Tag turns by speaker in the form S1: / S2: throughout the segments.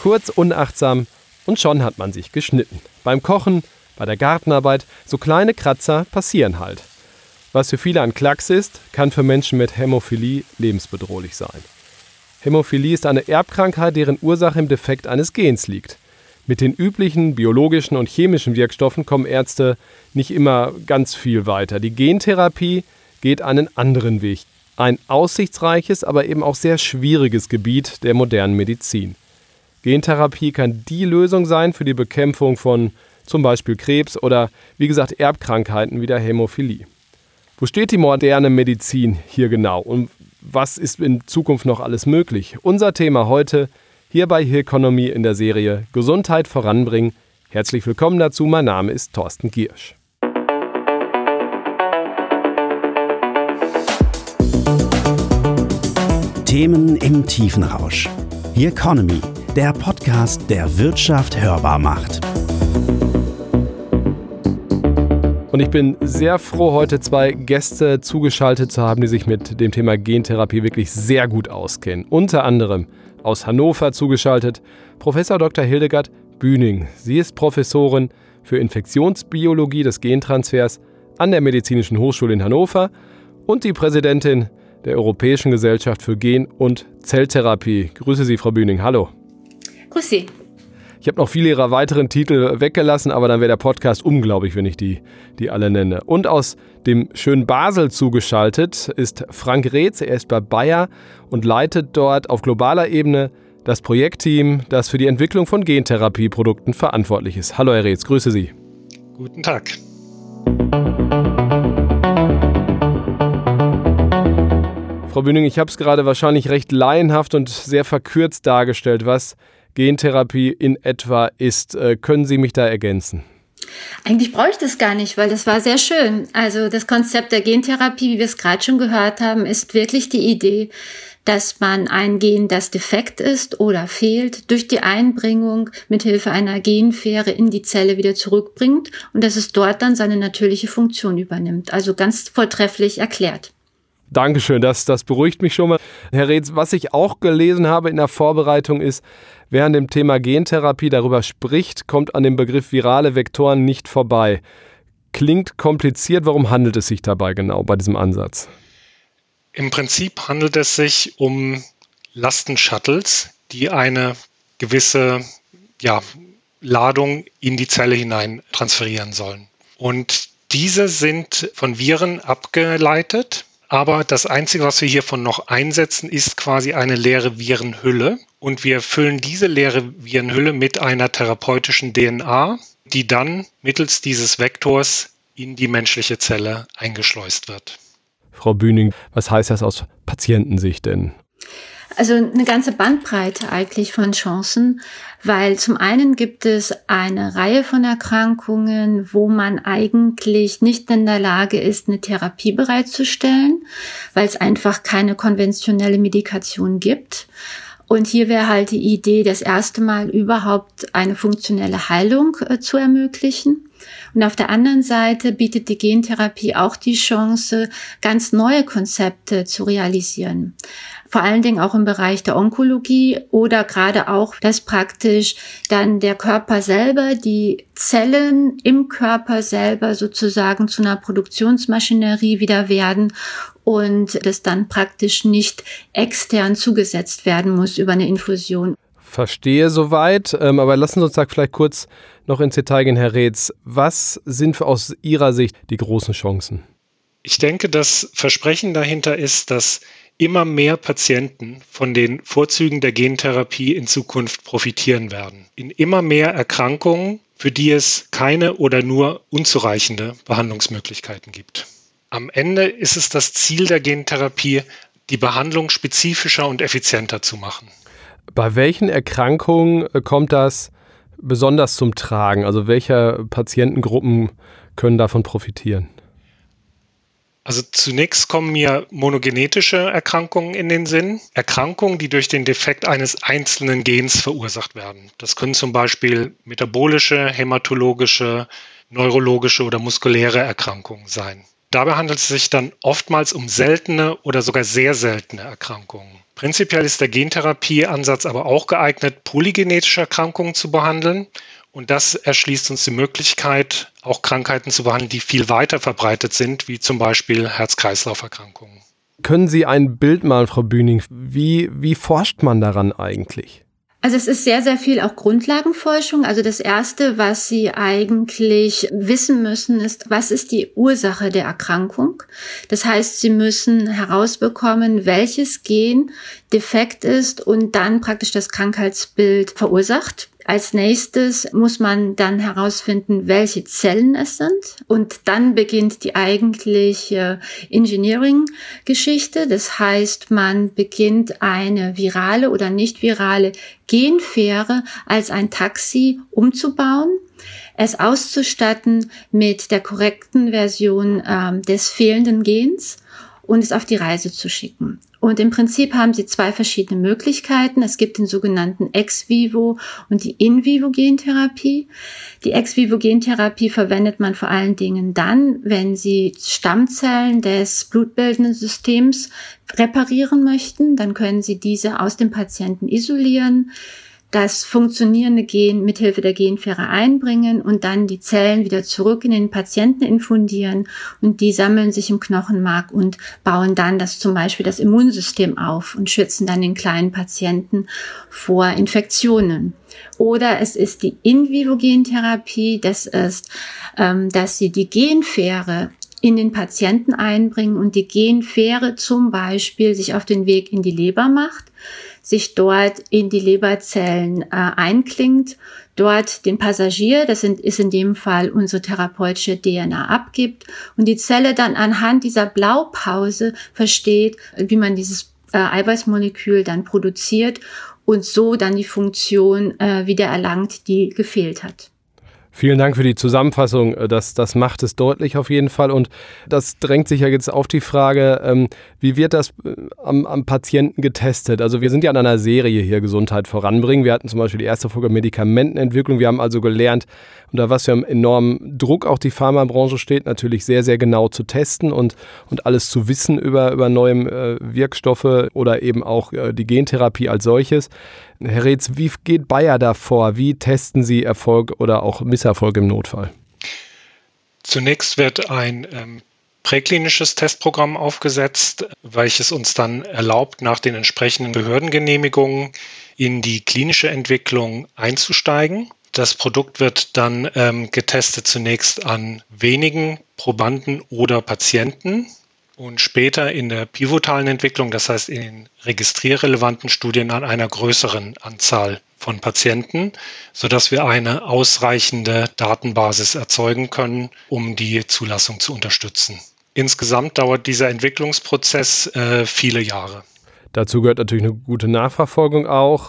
S1: Kurz, unachtsam und schon hat man sich geschnitten. Beim Kochen, bei der Gartenarbeit, so kleine Kratzer passieren halt. Was für viele ein Klacks ist, kann für Menschen mit Hämophilie lebensbedrohlich sein. Hämophilie ist eine Erbkrankheit, deren Ursache im Defekt eines Gens liegt. Mit den üblichen biologischen und chemischen Wirkstoffen kommen Ärzte nicht immer ganz viel weiter. Die Gentherapie geht einen anderen Weg. Ein aussichtsreiches, aber eben auch sehr schwieriges Gebiet der modernen Medizin. Gentherapie kann die Lösung sein für die Bekämpfung von zum Beispiel Krebs oder, wie gesagt, Erbkrankheiten wie der Hämophilie. Wo steht die moderne Medizin hier genau und was ist in Zukunft noch alles möglich? Unser Thema heute hier bei Healconomy in der Serie Gesundheit voranbringen. Herzlich willkommen dazu, mein Name ist Thorsten Giersch.
S2: Themen im Tiefenrausch. Healconomy, der Podcast, der Wirtschaft hörbar macht.
S1: Und ich bin sehr froh, heute zwei Gäste zugeschaltet zu haben, die sich mit dem Thema Gentherapie wirklich sehr gut auskennen. Unter anderem aus Hannover zugeschaltet Professor Dr. Hildegard Bühning. Sie ist Professorin für Infektionsbiologie des Gentransfers an der Medizinischen Hochschule in Hannover und die Präsidentin der Europäischen Gesellschaft für Gen- und Zelltherapie. Grüße Sie, Frau Bühning. Hallo.
S3: Grüß Sie.
S1: Ich habe noch viele Ihrer weiteren Titel weggelassen, aber dann wäre der Podcast unglaublich, wenn ich die alle nenne. Und aus dem schönen Basel zugeschaltet ist Frank Reetz. Er ist bei Bayer und leitet dort auf globaler Ebene das Projektteam, das für die Entwicklung von Gentherapieprodukten verantwortlich ist. Hallo Herr Reetz, grüße Sie.
S4: Guten Tag.
S1: Frau Bühning, ich habe es gerade wahrscheinlich recht laienhaft und sehr verkürzt dargestellt, was Gentherapie in etwa ist. Können Sie mich da ergänzen?
S3: Eigentlich brauche ich das gar nicht, weil das war sehr schön. Also das Konzept der Gentherapie, wie wir es gerade schon gehört haben, ist wirklich die Idee, dass man ein Gen, das defekt ist oder fehlt, durch die Einbringung mithilfe einer Genfähre in die Zelle wieder zurückbringt und dass es dort dann seine natürliche Funktion übernimmt. Also ganz vortrefflich erklärt.
S1: Dankeschön, das beruhigt mich schon mal. Herr Reetz, was ich auch gelesen habe in der Vorbereitung ist, wer an dem Thema Gentherapie darüber spricht, kommt an dem Begriff virale Vektoren nicht vorbei. Klingt kompliziert, warum handelt es sich dabei genau bei diesem Ansatz?
S4: Im Prinzip handelt es sich um Lastenshuttles, die eine gewisse Ladung in die Zelle hinein transferieren sollen. Und diese sind von Viren abgeleitet. Aber das Einzige, was wir hiervon noch einsetzen, ist quasi eine leere Virenhülle. Und wir füllen diese leere Virenhülle mit einer therapeutischen DNA, die dann mittels dieses Vektors in die menschliche Zelle eingeschleust wird.
S1: Frau Bühning, was heißt das aus Patientensicht denn?
S3: Also eine ganze Bandbreite eigentlich von Chancen, weil zum einen gibt es eine Reihe von Erkrankungen, wo man eigentlich nicht in der Lage ist, eine Therapie bereitzustellen, weil es einfach keine konventionelle Medikation gibt. Und hier wäre halt die Idee, das erste Mal überhaupt eine funktionelle Heilung zu ermöglichen. Und auf der anderen Seite bietet die Gentherapie auch die Chance, ganz neue Konzepte zu realisieren. Vor allen Dingen auch im Bereich der Onkologie oder gerade auch, dass praktisch dann der Körper selber, die Zellen im Körper selber sozusagen zu einer Produktionsmaschinerie wieder werden und das dann praktisch nicht extern zugesetzt werden muss über eine Infusion.
S1: Verstehe soweit, aber lassen Sie uns da vielleicht kurz noch ins Detail gehen, Herr Reetz. Was sind aus Ihrer Sicht die großen Chancen?
S4: Ich denke, das Versprechen dahinter ist, dass immer mehr Patienten von den Vorzügen der Gentherapie in Zukunft profitieren werden. In immer mehr Erkrankungen, für die es keine oder nur unzureichende Behandlungsmöglichkeiten gibt. Am Ende ist es das Ziel der Gentherapie, die Behandlung spezifischer und effizienter zu machen.
S1: Bei welchen Erkrankungen kommt das besonders zum Tragen? Also welche Patientengruppen können davon profitieren?
S4: Also zunächst kommen mir monogenetische Erkrankungen in den Sinn. Erkrankungen, die durch den Defekt eines einzelnen Gens verursacht werden. Das können zum Beispiel metabolische, hämatologische, neurologische oder muskuläre Erkrankungen sein. Dabei handelt es sich dann oftmals um seltene oder sogar sehr seltene Erkrankungen. Prinzipiell ist der Gentherapieansatz aber auch geeignet, polygenetische Erkrankungen zu behandeln. Und das erschließt uns die Möglichkeit, auch Krankheiten zu behandeln, die viel weiter verbreitet sind, wie zum Beispiel Herz-Kreislauf-Erkrankungen.
S1: Können Sie ein Bild malen, Frau Bühning? Wie forscht man daran eigentlich?
S3: Also es ist sehr, sehr viel auch Grundlagenforschung. Also das Erste, was Sie eigentlich wissen müssen, ist, was ist die Ursache der Erkrankung? Das heißt, Sie müssen herausbekommen, welches Gen defekt ist und dann praktisch das Krankheitsbild verursacht. Als nächstes muss man dann herausfinden, welche Zellen es sind. Und dann beginnt die eigentliche Engineering-Geschichte. Das heißt, man beginnt eine virale oder nicht virale Genfähre als ein Taxi umzubauen, es auszustatten mit der korrekten Version des fehlenden Gens und es auf die Reise zu schicken. Und im Prinzip haben Sie zwei verschiedene Möglichkeiten. Es gibt den sogenannten Ex-vivo und die In-vivo-Gentherapie. Die Ex-vivo-Gentherapie verwendet man vor allen Dingen dann, wenn Sie Stammzellen des blutbildenden Systems reparieren möchten. Dann können Sie diese aus dem Patienten isolieren, das funktionierende Gen mithilfe der Genfähre einbringen und dann die Zellen wieder zurück in den Patienten infundieren und die sammeln sich im Knochenmark und bauen dann zum Beispiel das Immunsystem auf und schützen dann den kleinen Patienten vor Infektionen. Oder es ist die In-vivo-Gentherapie, das ist, dass sie die Genfähre in den Patienten einbringen und die Genfähre zum Beispiel sich auf den Weg in die Leber macht, sich dort in die Leberzellen einklingt, dort den Passagier, ist in dem Fall unsere therapeutische DNA, abgibt und die Zelle dann anhand dieser Blaupause versteht, wie man dieses Eiweißmolekül dann produziert und so dann die Funktion wieder erlangt, die gefehlt hat.
S1: Vielen Dank für die Zusammenfassung. Das macht es deutlich auf jeden Fall. Und das drängt sich ja jetzt auf die Frage, wie wird das am Patienten getestet? Also wir sind ja an einer Serie hier Gesundheit voranbringen. Wir hatten zum Beispiel die erste Folge Medikamentenentwicklung. Wir haben also gelernt, unter was für einem enormen Druck auch die Pharmabranche steht, natürlich sehr, sehr genau zu testen und alles zu wissen über neue Wirkstoffe oder eben auch die Gentherapie als solches. Herr Reetz, wie geht Bayer da vor? Wie testen Sie Erfolg oder auch Misserfolg im Notfall?
S4: Zunächst wird ein präklinisches Testprogramm aufgesetzt, welches uns dann erlaubt, nach den entsprechenden Behördengenehmigungen in die klinische Entwicklung einzusteigen. Das Produkt wird dann getestet zunächst an wenigen Probanden oder Patienten. Und später in der pivotalen Entwicklung, das heißt in den registrierrelevanten Studien an einer größeren Anzahl von Patienten, sodass wir eine ausreichende Datenbasis erzeugen können, um die Zulassung zu unterstützen. Insgesamt dauert dieser Entwicklungsprozess viele Jahre.
S1: Dazu gehört natürlich eine gute Nachverfolgung auch.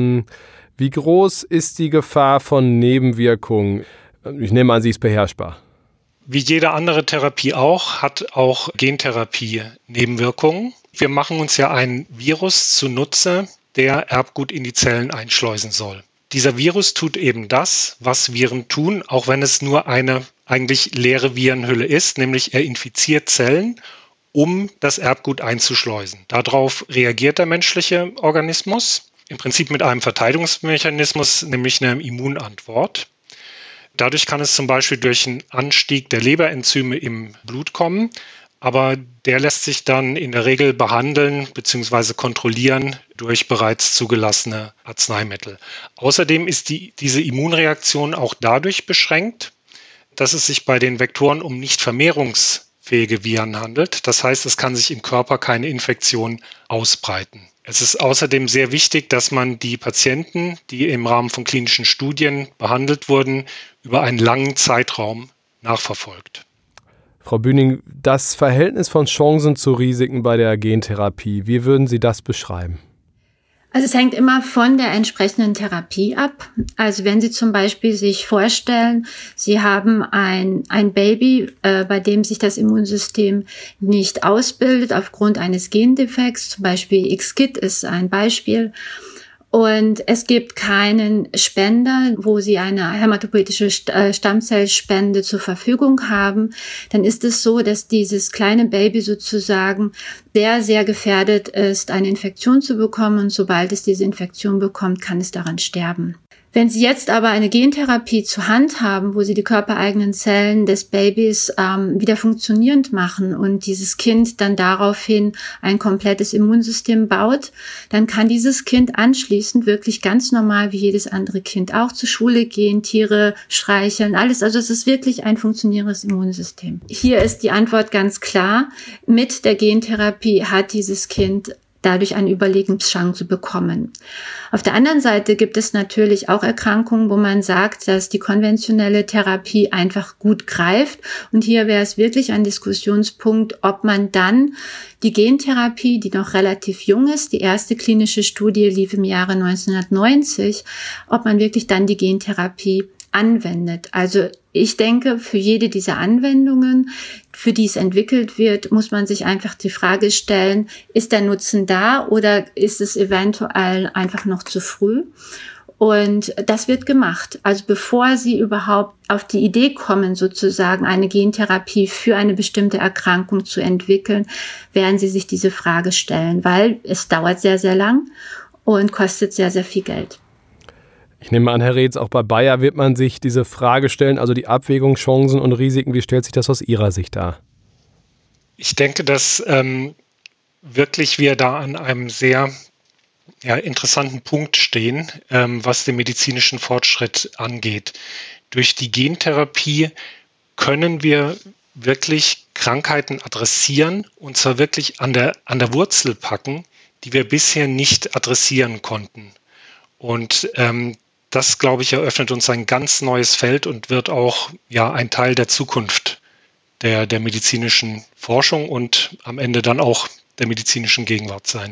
S1: Wie groß ist die Gefahr von Nebenwirkungen? Ich nehme an, sie ist beherrschbar.
S4: Wie jede andere Therapie auch, hat auch Gentherapie Nebenwirkungen. Wir machen uns ja ein Virus zunutze, der Erbgut in die Zellen einschleusen soll. Dieser Virus tut eben das, was Viren tun, auch wenn es nur eine eigentlich leere Virenhülle ist, nämlich er infiziert Zellen, um das Erbgut einzuschleusen. Darauf reagiert der menschliche Organismus, im Prinzip mit einem Verteidigungsmechanismus, nämlich einer Immunantwort. Dadurch kann es zum Beispiel durch einen Anstieg der Leberenzyme im Blut kommen, aber der lässt sich dann in der Regel behandeln bzw. kontrollieren durch bereits zugelassene Arzneimittel. Außerdem ist diese Immunreaktion auch dadurch beschränkt, dass es sich bei den Vektoren um nicht vermehrungsfähige Viren handelt. Das heißt, es kann sich im Körper keine Infektion ausbreiten. Es ist außerdem sehr wichtig, dass man die Patienten, die im Rahmen von klinischen Studien behandelt wurden, über einen langen Zeitraum nachverfolgt.
S1: Frau Bühning, das Verhältnis von Chancen zu Risiken bei der Gentherapie, wie würden Sie das beschreiben?
S3: Also es hängt immer von der entsprechenden Therapie ab. Also wenn Sie zum Beispiel sich vorstellen, Sie haben ein Baby, bei dem sich das Immunsystem nicht ausbildet aufgrund eines Gendefekts, zum Beispiel XKIT ist ein Beispiel, und es gibt keinen Spender, wo sie eine hämatopoietische Stammzellspende zur Verfügung haben, dann ist es so, dass dieses kleine Baby sozusagen sehr, sehr gefährdet ist, eine Infektion zu bekommen, und sobald es diese Infektion bekommt, kann es daran sterben. Wenn Sie jetzt aber eine Gentherapie zur Hand haben, wo Sie die körpereigenen Zellen des Babys wieder funktionierend machen und dieses Kind dann daraufhin ein komplettes Immunsystem baut, dann kann dieses Kind anschließend wirklich ganz normal wie jedes andere Kind auch zur Schule gehen, Tiere streicheln, alles. Also es ist wirklich ein funktionierendes Immunsystem. Hier ist die Antwort ganz klar. Mit der Gentherapie hat dieses Kind dadurch eine Überlebenschance zu bekommen. Auf der anderen Seite gibt es natürlich auch Erkrankungen, wo man sagt, dass die konventionelle Therapie einfach gut greift. Und hier wäre es wirklich ein Diskussionspunkt, ob man dann die Gentherapie, die noch relativ jung ist, die erste klinische Studie lief im Jahre 1990, ob man wirklich dann die Gentherapie anwendet. Also ich denke, für jede dieser Anwendungen, für die es entwickelt wird, muss man sich einfach die Frage stellen, ist der Nutzen da oder ist es eventuell einfach noch zu früh? Und das wird gemacht. Also bevor Sie überhaupt auf die Idee kommen, sozusagen eine Gentherapie für eine bestimmte Erkrankung zu entwickeln, werden Sie sich diese Frage stellen, weil es dauert sehr, sehr lang und kostet sehr, sehr viel Geld.
S1: Ich nehme an, Herr Reetz, auch bei Bayer wird man sich diese Frage stellen, also die Abwägung, Chancen und Risiken. Wie stellt sich das aus Ihrer Sicht dar?
S4: Ich denke, dass wirklich wir da an einem sehr interessanten Punkt stehen, was den medizinischen Fortschritt angeht. Durch die Gentherapie können wir wirklich Krankheiten adressieren und zwar wirklich an der Wurzel packen, die wir bisher nicht adressieren konnten. Und das, glaube ich, eröffnet uns ein ganz neues Feld und wird auch ein Teil der Zukunft der medizinischen Forschung und am Ende dann auch der medizinischen Gegenwart sein.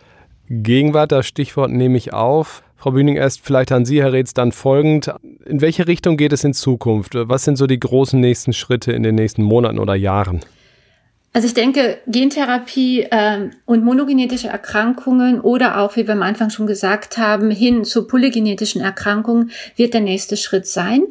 S1: Gegenwart, das Stichwort nehme ich auf. Frau Büning, erst vielleicht an Sie, Herr Reetz, dann folgend. In welche Richtung geht es in Zukunft? Was sind so die großen nächsten Schritte in den nächsten Monaten oder Jahren?
S3: Also ich denke, Gentherapie und monogenetische Erkrankungen oder auch, wie wir am Anfang schon gesagt haben, hin zu polygenetischen Erkrankungen wird der nächste Schritt sein.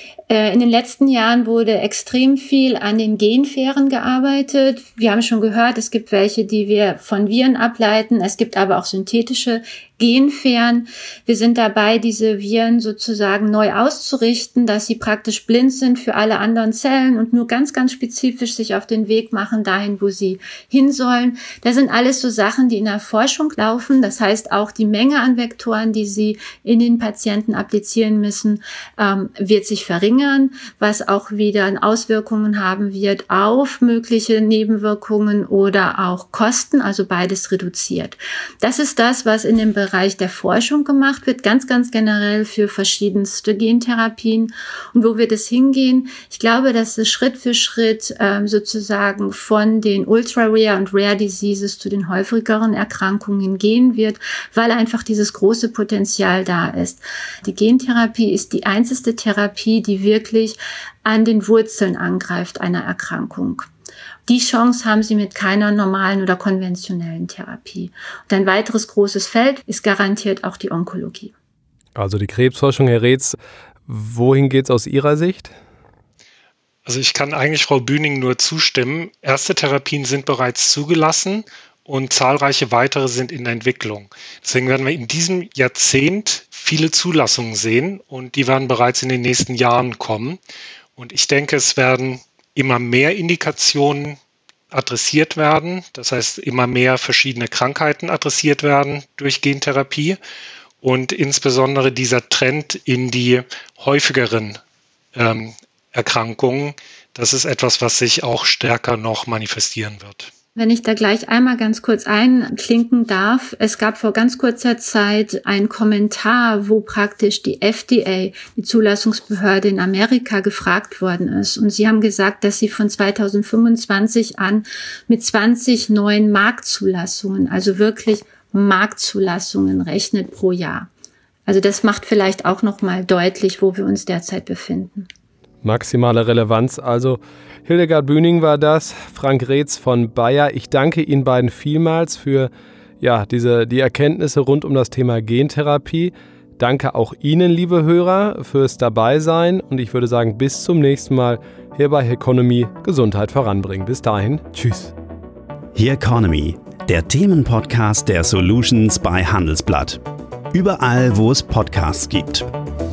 S3: In den letzten Jahren wurde extrem viel an den Genfähren gearbeitet. Wir haben schon gehört, es gibt welche, die wir von Viren ableiten. Es gibt aber auch synthetische Genfähren. Wir sind dabei, diese Viren sozusagen neu auszurichten, dass sie praktisch blind sind für alle anderen Zellen und nur ganz, ganz spezifisch sich auf den Weg machen dahin, wo sie hin sollen. Das sind alles so Sachen, die in der Forschung laufen. Das heißt, auch die Menge an Vektoren, die sie in den Patienten applizieren müssen, wird sich verringern, was auch wieder Auswirkungen haben wird auf mögliche Nebenwirkungen oder auch Kosten, also beides reduziert. Das ist das, was in dem Bereich der Forschung gemacht wird, ganz, ganz generell für verschiedenste Gentherapien. Und wo wird es hingehen? Ich glaube, dass es Schritt für Schritt sozusagen von den Ultra-Rare und Rare Diseases zu den häufigeren Erkrankungen gehen wird, weil einfach dieses große Potenzial da ist. Die Gentherapie ist die einzige Therapie, die wirklich an den Wurzeln angreift einer Erkrankung. Die Chance haben sie mit keiner normalen oder konventionellen Therapie. Und ein weiteres großes Feld ist garantiert auch die Onkologie.
S1: Also die Krebsforschung, Herr Reetz, wohin geht es aus Ihrer Sicht?
S4: Also ich kann eigentlich Frau Büning nur zustimmen. Erste Therapien sind bereits zugelassen und zahlreiche weitere sind in der Entwicklung. Deswegen werden wir in diesem Jahrzehnt viele Zulassungen sehen und die werden bereits in den nächsten Jahren kommen. Und ich denke, es werden immer mehr Indikationen adressiert werden. Das heißt, immer mehr verschiedene Krankheiten adressiert werden durch Gentherapie und insbesondere dieser Trend in die häufigeren Erkrankungen. Das ist etwas, was sich auch stärker noch manifestieren wird.
S3: Wenn ich da gleich einmal ganz kurz einklinken darf. Es gab vor ganz kurzer Zeit einen Kommentar, wo praktisch die FDA, die Zulassungsbehörde in Amerika, gefragt worden ist. Und sie haben gesagt, dass sie von 2025 an mit 20 neuen Marktzulassungen, also wirklich Marktzulassungen rechnet pro Jahr. Also das macht vielleicht auch nochmal deutlich, wo wir uns derzeit befinden.
S1: Maximale Relevanz. Also Hildegard Büning war das, Frank Reetz von Bayer. Ich danke Ihnen beiden vielmals für ja, die Erkenntnisse rund um das Thema Gentherapie. Danke auch Ihnen, liebe Hörer, fürs Dabeisein und ich würde sagen, bis zum nächsten Mal hier bei Heconomy Gesundheit voranbringen. Bis dahin, tschüss.
S2: Heconomy, der Themenpodcast der Solutions bei Handelsblatt. Überall, wo es Podcasts gibt.